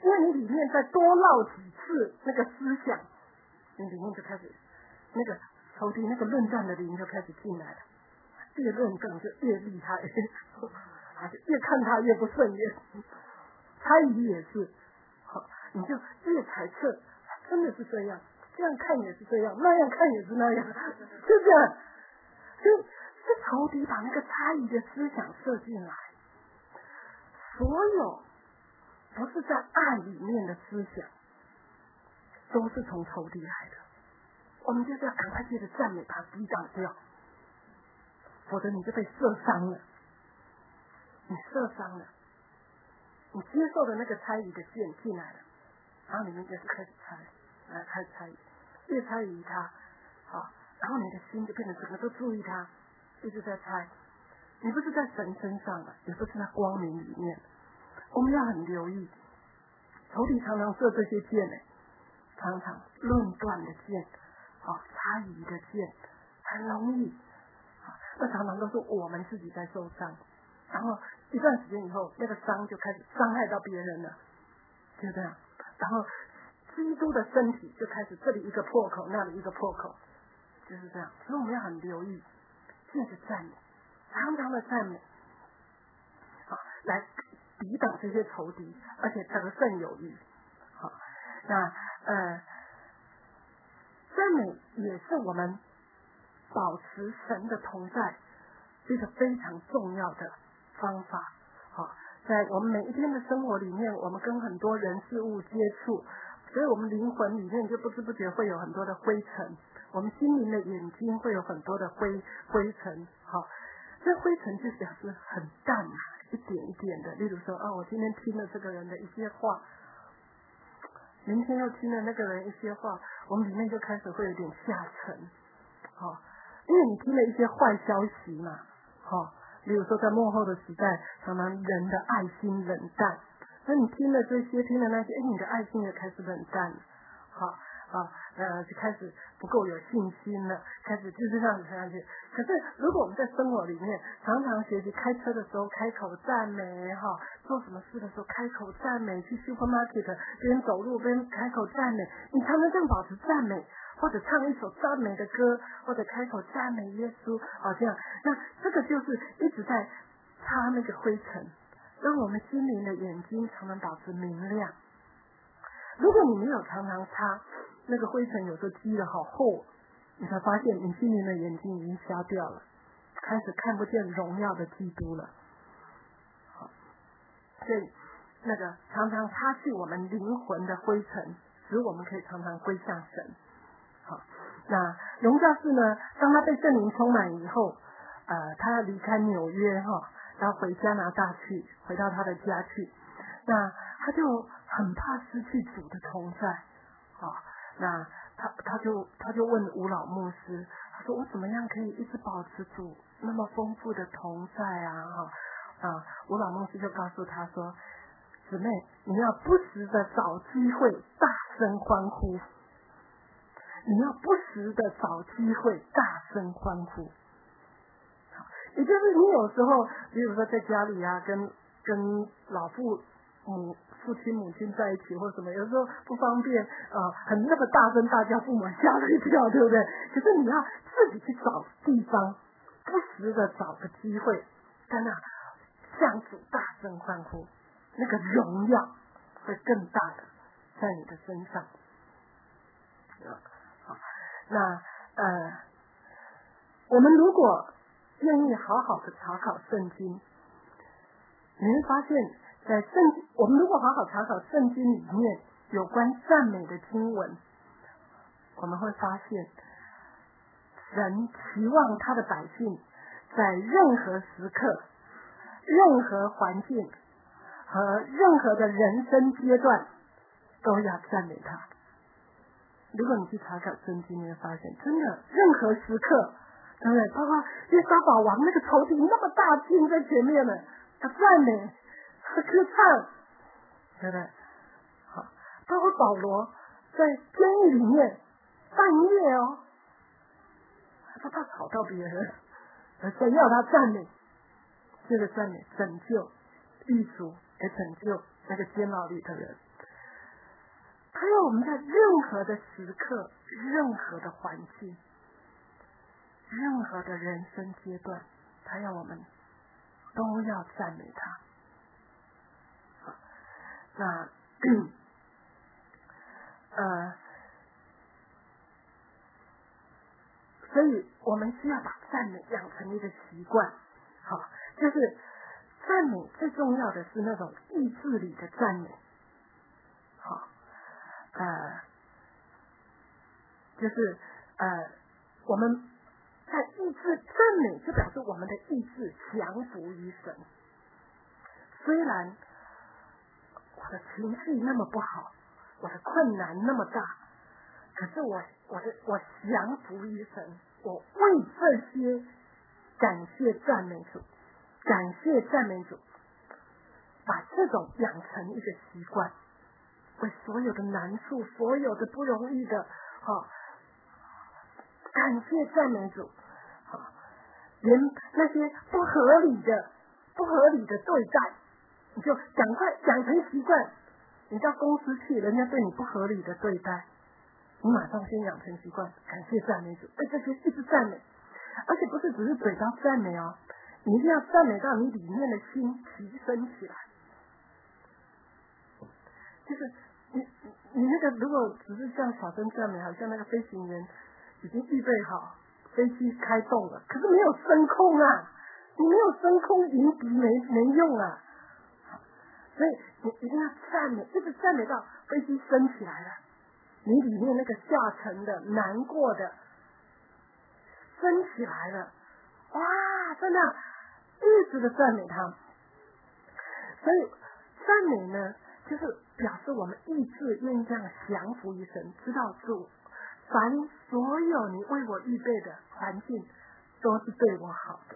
因为你里面再多绕几次那个思想，你里面就开始那个仇敌那个论战的灵就开始进来了，越论战就越厉害，啊，越看他越不顺眼。猜疑也是，好，你就越猜测，真的是这样，这样看也是这样，那样看也是那样，就这样，就这仇敌把那个猜疑的思想射进来，所有不是在爱里面的思想，都是从仇敌来的。我们就是要赶快借着赞美把它抵挡掉，否则你就被射伤了。你射伤了，你接受的那个猜疑的箭进来了，然后你们就是开始猜，来开始猜疑，越猜疑他，好，然后你的心就变成整个都注意他，一直在猜。你不是在神身上了，也不是在光明里面。我们要很留意，仇敌常常射这些箭呢，常常论断的箭，好，猜疑的箭，很容易，好，那常常都是我们自己在受伤，然后一段时间以后，那个伤就开始伤害到别人了，就这样，然后基督的身体就开始这里一个破口，那里一个破口，就是这样。所以我们要很留意，借着赞美，常常的赞美，好，来抵挡这些仇敌，而且得胜有余。好，那呃，赞美也是我们保持神的同在一个非常重要的方法。好，在我们每一天的生活里面，我们跟很多人事物接触，所以我们灵魂里面就不知不觉会有很多的灰尘，我们心灵的眼睛会有很多的灰灰尘。好，这灰尘就表示很淡啊，一点一点的。例如说，啊，我今天听了这个人的一些话，明天又听了那个人一些话，我们里面就开始会有点下沉。好，因为你听了一些坏消息嘛，好，例如说在末后的时代，常常人的爱心冷淡，那你听了这些，听了那些，哎，你的爱心也开始冷淡了。好啊，呃，就开始不够有信心了，开始就是这样子下去。可是如果我们在生活里面常常学习，开车的时候开口赞美，哈，做什么事的时候开口赞美，去 supermarket 边走路边开口赞美，你常常这样保持赞美，或者唱一首赞美的歌，或者开口赞美耶稣，哦，这样，那这个就是一直在擦那个灰尘，让我们心灵的眼睛常常保持明亮。如果你没有常常擦，那个灰尘有时候积得好厚，你才发现你心灵的眼睛已经瞎掉了，开始看不见荣耀的基督了。好，所以那个常常擦去我们灵魂的灰尘，使我们可以常常归向神。好，那荣教士呢，当他被圣灵充满以后，呃，他要离开纽约哈，要回加拿大去，回到他的家去。那他就很怕失去主的同在，啊，那他他就他就问吴老牧师，他说我怎么样可以一直保持主那么丰富的同在啊？哈啊，吴老牧师就告诉他说，姊妹，你要不时的找机会大声欢呼，你要不时的找机会大声欢呼，也就是你有时候，比如说在家里啊，跟跟老父母父亲母亲在一起或什么，有时候不方便，呃，很那么大声大叫，父母吓了一跳，对不对？可是你要自己去找地方，不时的找个机会，在那向主大声欢呼，那个荣耀会更大的在你的身上。好，那呃，我们如果愿意好好的查考圣经，你会发现在圣经，我们如果好好查考圣经里面有关赞美的经文，我们会发现神期望他的百姓在任何时刻、任何环境和任何的人生阶段都要赞美他。如果你去查考圣经，你会发现真的任何时刻，对不对？包括约沙法王那个仇敌那么大军在前面呢，他赞美，他歌唱，对不对？好，包括保罗在监狱里面半夜哦，他怕吵到别人，神要他赞美，这个赞美拯救、狱卒，也拯救那个监牢里的人。 他要我们在任何的时刻、任何的环境、任何的人生阶段，他要我们都要赞美他。好，那呃，所以我们需要把赞美养成一个习惯。好，就是赞美最重要的是那种意志里的赞美。好，呃，就是呃，我们在意志赞美，就表示我们的意志降服于神。虽然我的情绪那么不好，我的困难那么大，可是我我的我降服于神，我为这些感谢赞美主，感谢赞美主，把这种养成一个习惯，为所有的难处、所有的不容易的，哦，感谢赞美主，哦，连那些不合理的、不合理的对待，你就赶快养成习惯。你到公司去，人家对你不合理的对待，你马上先养成习惯，感谢赞美主，对这些一直赞美，而且不是只是嘴巴赞美哦，你一定要赞美到你里面的心提升起来。就是你你你那个如果只是像小声赞美，好像那个飞行员已经预备好飞机开动了，可是没有升空啊，你没有升空迎敌没没用啊。所以你一定要赞美，一直赞美到飞机升起来了，你里面那个下沉的、难过的升起来了，哇，真的一直的赞美他。所以赞美呢，就是表示我们意志愿意这样降服于神，知道主凡所有你为我预备的环境都是对我好的。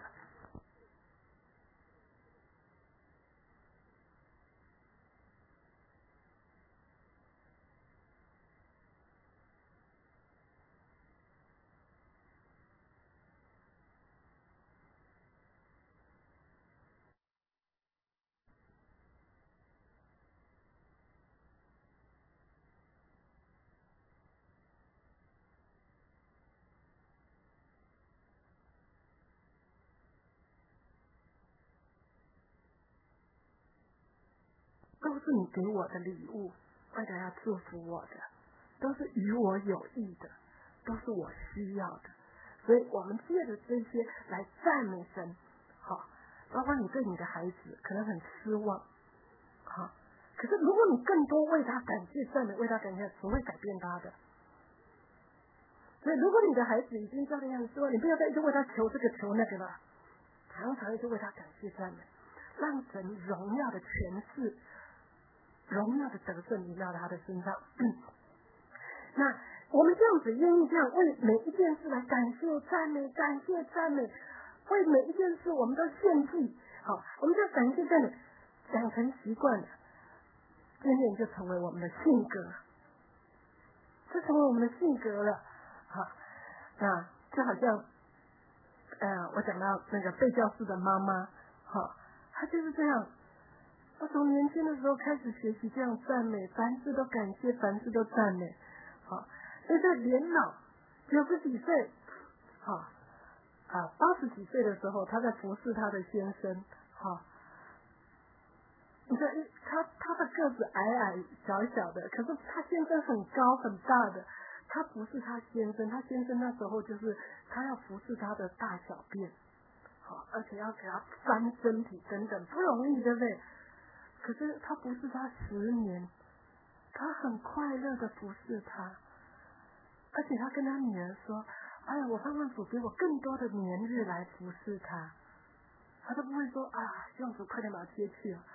都是你给我的礼物，为了要祝福我的，都是与我有益的，都是我需要的。所以我们借着这些来赞美神。好，包括你对你的孩子可能很失望，好，可是如果你更多为他感谢赞美，为他感谢，只会改变他的。所以如果你的孩子已经这样说，你不要再一直为他求这个求那个了，常常一直为他感谢赞美，让神荣耀的诠释、荣耀的得胜临到他的身上。那我们这样子愿意这样为每一件事来感谢赞美，感谢赞美，为每一件事我们都献祭。好，我们就感谢赞美，养成习惯了，渐渐就成为我们的性格，就成为我们的性格了。好，那就好像呃，我讲到那个被教师的妈妈，好，她就是这样。她从年轻的时候开始学习这样赞美，凡事都感谢，凡事都赞美。好，所以在年老九十几岁，好啊八十几岁的时候，她在服侍她的先生。好，你看，她她的个子矮矮小小的，可是她先生很高很大的。他不是他先生，他先生那时候就是他要服侍他的大小便，好，而且要给他翻身体等等，不容易，对不对？可是他服侍他十年，他很快乐的服侍他，而且他跟他女儿说：“哎呀，我盼望主给我更多的年日来服侍他。”他都不会说啊，希望主快点把他接去了，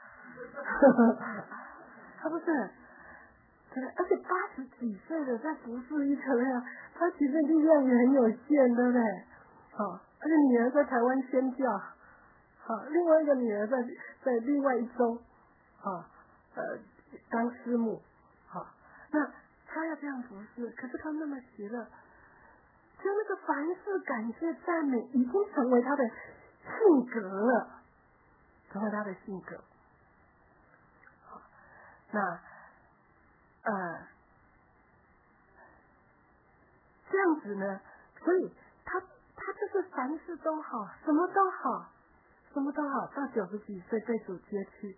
他不是。而且八十几岁了，在服侍一个人，他其实力量也很有限，对不对？好，而且女儿在台湾宣教，好，另外一个女儿在在另外一州，好，呃，当师母，好，那他要这样服侍，可是他那么喜乐，就那个凡事感谢赞美，已经成为他的性格了，成为他的性格。好，那。呃， 样子呢，所以他他就是凡事都好，什么都好，什么都好，到九十几岁被主接去，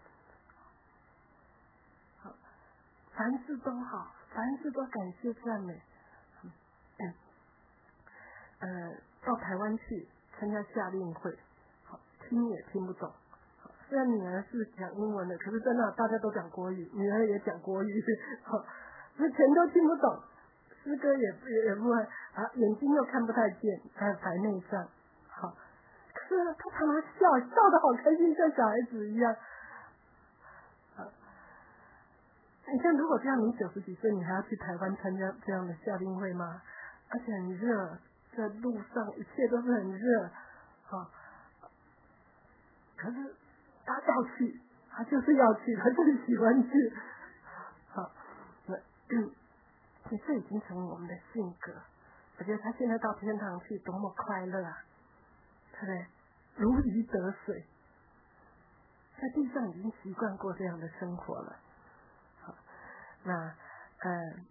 好，凡事都好，凡事都感谢赞美。嗯，呃，到台湾去参加夏令会，好，听也听不懂。虽然女儿是讲英文的，可是在那大家都讲国语，女儿也讲国语，好，所以全都听不懂，诗歌也也也不会啊，眼睛又看不太见，还有白内障，好，可是他常常笑，笑得好开心，像小孩子一样。好，你像如果这样，你九十几岁，你还要去台湾参加这样的夏令会吗？而且很热，在路上一切都是很热，好，可是他要去，他就是要去，他就是喜欢去。好，那嗯，其实已经成为我们的性格。我觉得他现在到天堂去多么快乐啊，对不对？如鱼得水，在地上已经习惯过这样的生活了。好，那嗯，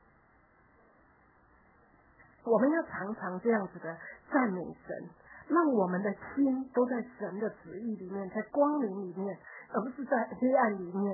我们要常常这样子的赞美神。让我们的心都在神的旨意里面，在光明里面，而不是在黑暗里面。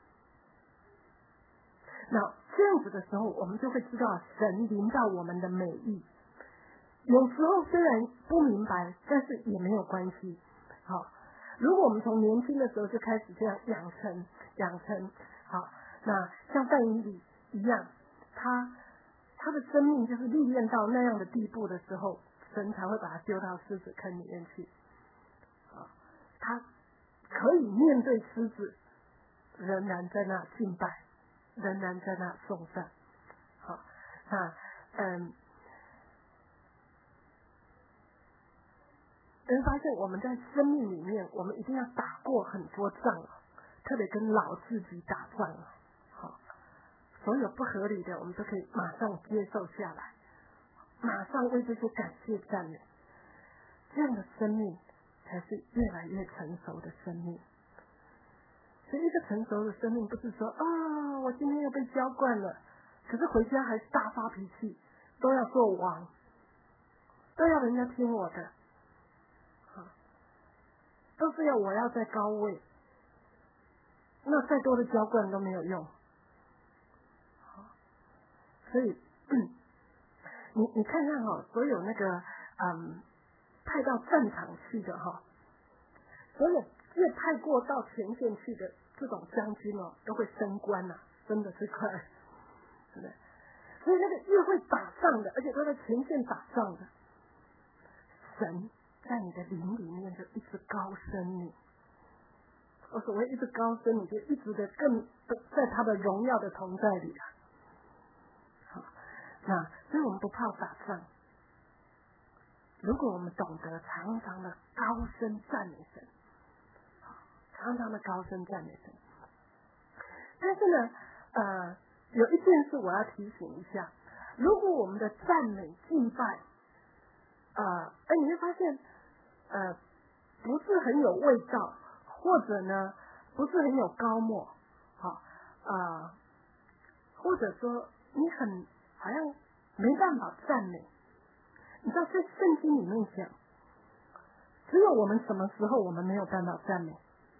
那这样子的时候，我们就会知道神临到我们的美意。有时候虽然不明白，但是也没有关系。好，如果我们从年轻的时候就开始这样养成养成，好，那像但以理一样，他他的生命就是历练到那样的地步的时候，神才会把他丢到狮子坑里面去。好，他可以面对狮子，仍然在那敬拜，仍然在那颂赞。好，那嗯，人发现我们在生命里面，我们一定要打过很多仗，特别跟老自己打仗。好，所有不合理的，我们都可以马上接受下来。马上为这些感谢赞美，这样的生命才是越来越成熟的生命。所以一个成熟的生命不是说啊，我今天又被浇灌了，可是回家还是大发脾气，都要做王，都要人家听我的，都是要我要在高位，那再多的浇灌都没有用。所以嗯你你看看哈、哦，所有那个嗯派到战场去的哈、哦，所有越派过到前线去的这种将军哦，都会升官呐、啊，真的是快，对不对？所以那个越会打仗的，而且都在前线打仗的，神在你的灵里面就一直高升你。我所谓一直高升，你就一直的更在他的荣耀的同在里啊。那所以我们不怕打仗，如果我们懂得常常的高声赞美神，常常的高声赞美神。但是呢，呃，有一件事我要提醒一下，如果我们的赞美敬拜，呃，哎，你会发现，呃，不是很有味道，或者呢，不是很有高墨，好，啊、呃，或者说你很好像没办法赞美。你知道在圣经里面讲，只有我们什么时候我们没有办法赞美？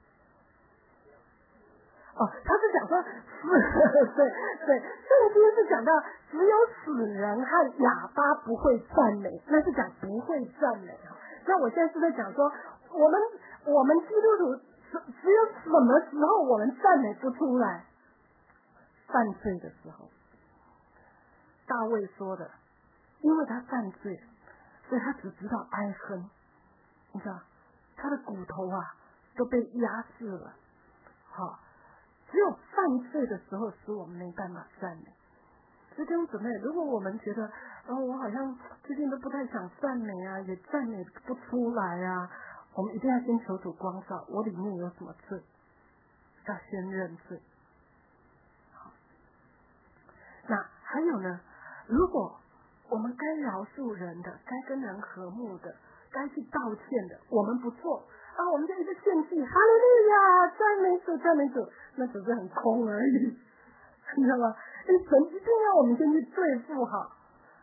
哦，他是讲说死，对对，圣经是讲到只有死人和哑巴不会赞美，那是讲不会赞美。那我现在是在讲说，我们我们基督徒只只有什么时候我们赞美不出来？犯罪的时候。大卫说的，因为他犯罪，所以他只知道哀哼，你知道，他的骨头啊都被压制了。好，只有犯罪的时候使我们没办法赞美。所以弟兄姊妹，如果我们觉得，哦，我好像最近都不太想赞美啊，也赞美不出来啊，我们一定要先求主光照，我里面有什么罪，要先认罪。好，那还有呢？如果我们该饶恕人的，该跟人和睦的，该去道歉的，我们不做啊，我们就一直献祭，哈利路亚，赞美主，赞美主，那只是很空而已，你知道吗？神一定要我们先去对付好。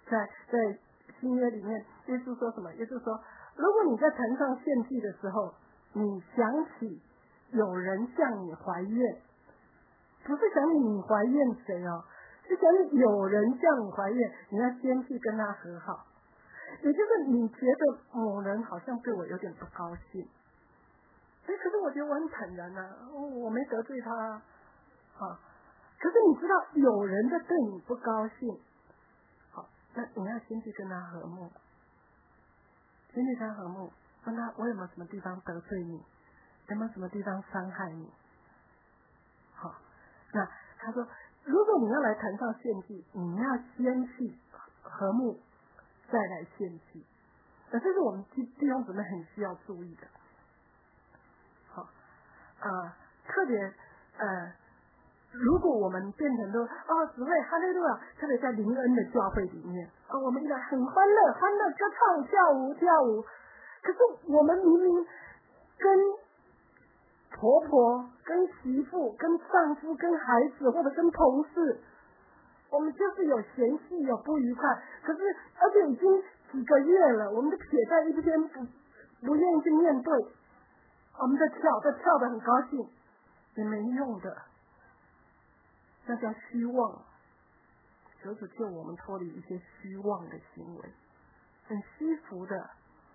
在在新约里面，耶稣说什么？耶稣说，如果你在坛上献祭的时候，你想起有人向你怀怨，不是想你你怀怨谁哦，是想你有人向你怀怨，你要先去跟他和好。也就是你觉得某人好像对我有点不高兴，哎，可是我觉得我很坦然啊，我没得罪他啊，啊，可是你知道有人在对你不高兴，好，那你要先去跟他和睦，先去跟他和睦，问他我有没有什么地方得罪你，有没有什么地方伤害你，好，那他说，如果你要来坛上献祭，你要先去和睦，再来献祭，那这是我们弟兄姊妹很需要注意的。好，呃，特别呃，如果我们变成都哦，只会哈利路亚，特别在灵恩的教会里面，啊、哦，我们一来很欢乐，欢乐歌唱跳舞跳舞，可是我们明明跟婆婆、跟媳妇、跟丈夫、跟孩子或者跟同事，我们就是有嫌隙有不愉快，可是而且已经几个月了，我们就撇在一边，不不愿意去面对，我们在跳，在跳得很高兴，也没用的，那叫虚妄。求主救我们脱离一些虚妄的行为，很虚浮的，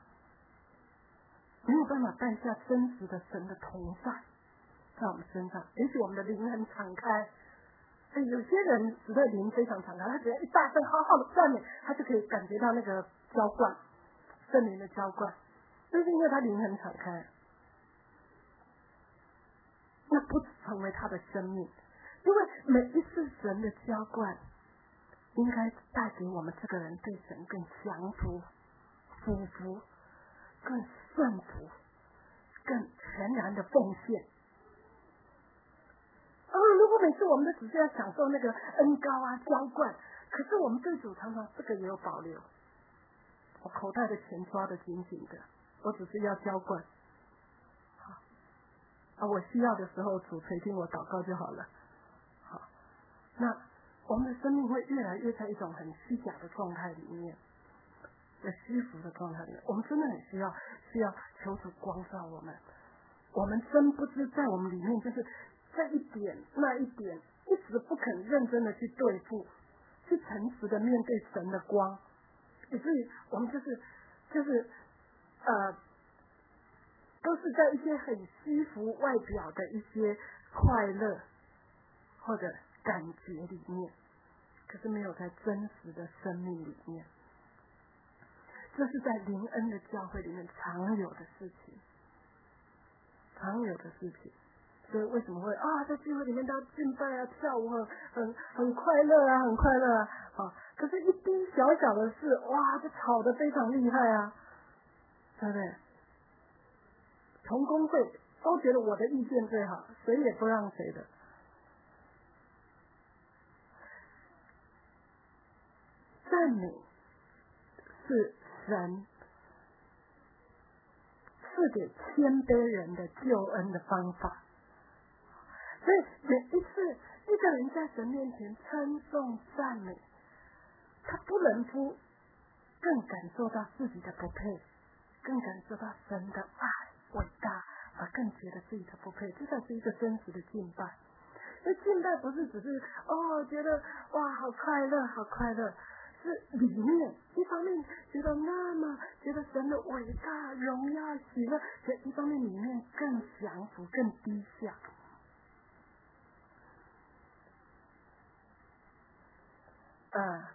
没有办法带下真实的神的同在在我们身上。也许我们的灵很敞开，所以有些人实在灵非常敞开，他只要一大声好好的赞美，他就可以感觉到那个浇灌，圣灵的浇灌，就是因为他灵很敞开，那不成为他的生命。因为每一次神的浇灌应该带给我们这个人对神更降服、俯服、更顺服、更全然的奉献。啊，如果每次我们都只是要享受那个恩膏啊、浇灌，可是我们对主常常这个也有保留。我口袋的钱抓得紧紧的，我只是要浇灌。好，啊，我需要的时候主垂听我祷告就好了。好，那我们的生命会越来越在一种很虚假的状态里面，在虚浮的状态里面，我们真的很需要需要求主光照我们。我们真不知在我们里面就是这一点那一点，一直不肯认真的去对付，去诚实的面对神的光，以至于我们就是就是呃，都是在一些很虚浮外表的一些快乐或者感觉里面，可是没有在真实的生命里面。这是在灵恩的教会里面常有的事情，常有的事情。所以为什么会啊，在聚会里面都要敬拜啊、跳舞，很很很快乐啊，很快乐啊，啊！可是，一滴小小的事，哇，就吵得非常厉害啊，对不对？同工会都觉得我的意见最好，谁也不让谁的。赞美是神赐给谦卑人的救恩的方法。所以每一次一个人在神面前称颂赞美，他不能不更感受到自己的不配，更感受到神的爱伟大，而更觉得自己的不配，这才是一个真实的敬拜。那敬拜不是只是哦觉得哇好快乐好快乐，是里面一方面觉得那么觉得神的伟大荣耀喜乐，可一方面里面更降服更低下。呃，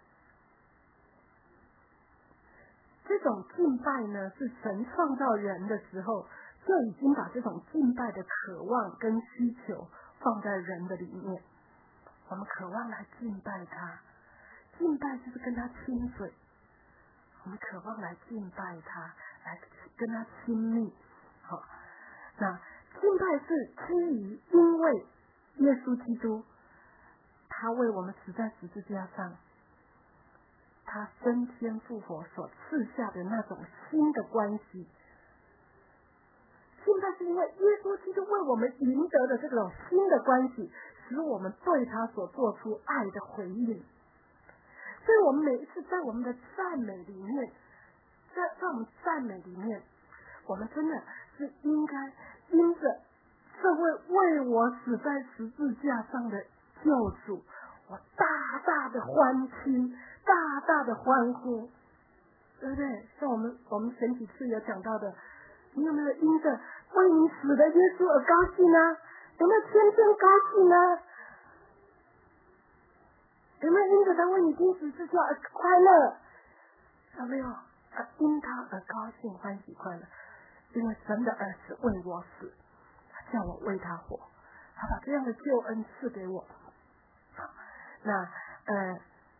这种敬拜呢，是神创造人的时候就已经把这种敬拜的渴望跟需求放在人的里面。我们渴望来敬拜他，敬拜就是跟他亲嘴，我们渴望来敬拜他，来跟他亲密。好，那敬拜是基于因为耶稣基督他为我们死在十字架上，他升天复活所赐下的那种新的关系。敬拜是因为耶稣基督为我们赢得的这种新的关系，使我们对他所做出爱的回应。所以我我们每一次在我们的赞美里面，在在我们赞美里面，我们真的是应该因着这位为我死在十字架上的救主，我大大的欢庆，大大的欢呼，对不对？像我们我们前几次有讲到的，你有没有因着为你死的耶稣而高兴呢？有没有天天高兴呢？有没有因着他为你钉十字架而快乐？有没有？啊，因他而高兴欢喜快乐，因为神的儿子为我死，他叫我为他活，他把这样的救恩赐给我。那呃，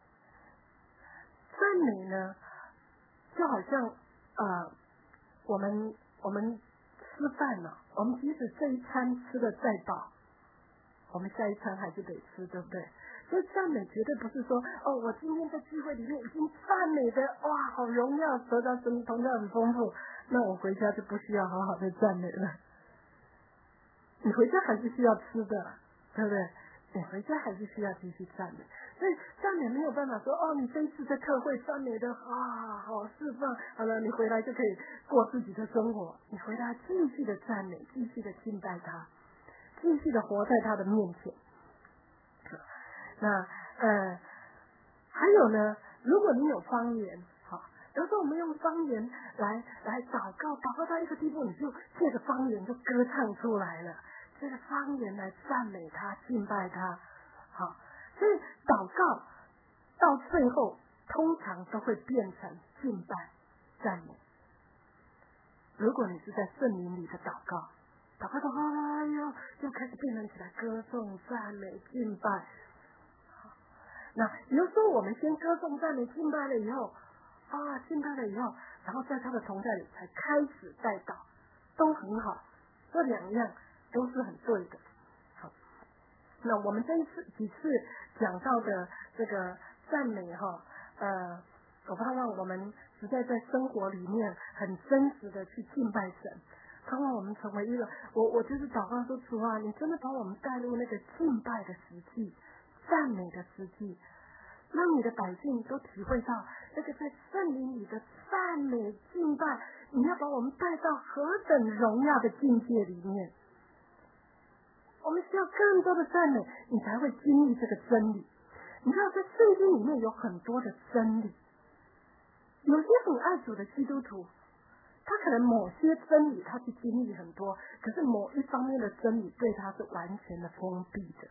赞美呢，就好像呃，我们我们吃饭呢、啊，我们即使这一餐吃的再饱，我们下一餐还是得吃，对不对？所以赞美绝对不是说哦，我今天在聚会里面已经赞美的哇，好荣耀，得到神同样很丰富，那我回家就不需要好好的赞美了。你回家还是需要吃的，对不对？你回家还是需要继续赞美。所以赞美没有办法说哦，你这一次在特会赞美的啊，好释放，好了，你回来就可以过自己的生活。你回来继续的赞美，继续的敬拜他，继续的活在他的面前。那呃，还有呢，如果你有方言，好，有时候我们用方言来来祷告，祷告到一个地步，你就借着方言就歌唱出来了，借着方言来赞美他、敬拜他，好，所以祷告到最后通常都会变成敬拜、赞美。如果你是在圣灵里的祷告，祷告到哎呦，就开始变成起来歌颂、赞美、敬拜。那有时候我们先歌颂赞美敬拜了以后啊，敬拜了以后，然后在他的同在里才开始带祷，都很好，这两样都是很对的。好，那我们这一次几次讲到的这个赞美哈，呃，我盼望我们实在在生活里面很真实的去敬拜神，盼望我们成为一个，我我就是祷告说主啊，你真的把我们带入那个敬拜的实际。赞美的实际，让你的百姓都体会到那个在圣灵里的赞美敬拜，你要把我们带到何等荣耀的境界里面。我们需要更多的赞美，你才会经历这个真理。你知道在圣经里面有很多的真理，有些很爱主的基督徒，他可能某些真理他去经历很多，可是某一方面的真理对他是完全的封闭的。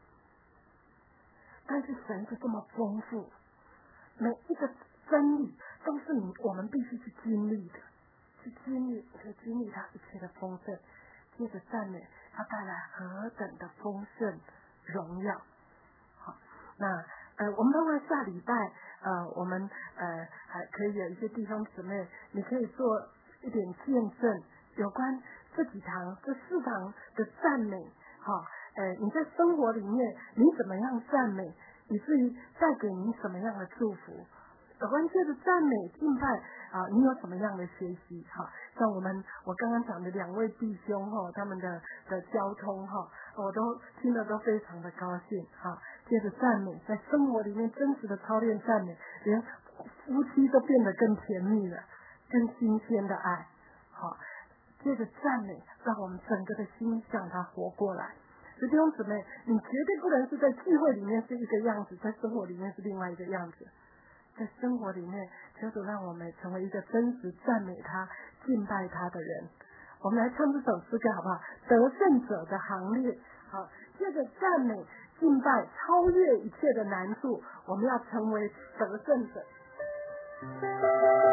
但是神是这么丰富，每一个真理都是你我们必须去经历的，去经历，去经历它一切的丰盛，接着赞美，它带来何等的丰盛荣耀。好，那呃，我们包括下礼拜呃，我们呃还可以有一些弟兄姊妹，你可以做一点见证，有关这几堂这四堂的赞美，好。呃，你在生活里面你怎么样赞美，以至于带给你什么样的祝福？有关借着赞美敬拜啊，你有什么样的学习？哈，像我们我刚刚讲的两位弟兄哈，他们的的交通哈，我都听得都非常的高兴哈。借着赞美，在生活里面真实的操练赞美，连夫妻都变得更甜蜜了，更新鲜的爱。好，借着赞美，让我们整个的心向他活过来。弟兄姊妹，你绝对不能是在聚会里面是一个样子，在生活里面是另外一个样子。在生活里面，求主让我们成为一个真实赞美他、敬拜他的人。我们来唱这首诗歌好不好？得胜者的行列。好，借着赞美、敬拜，超越一切的难处，我们要成为得胜者。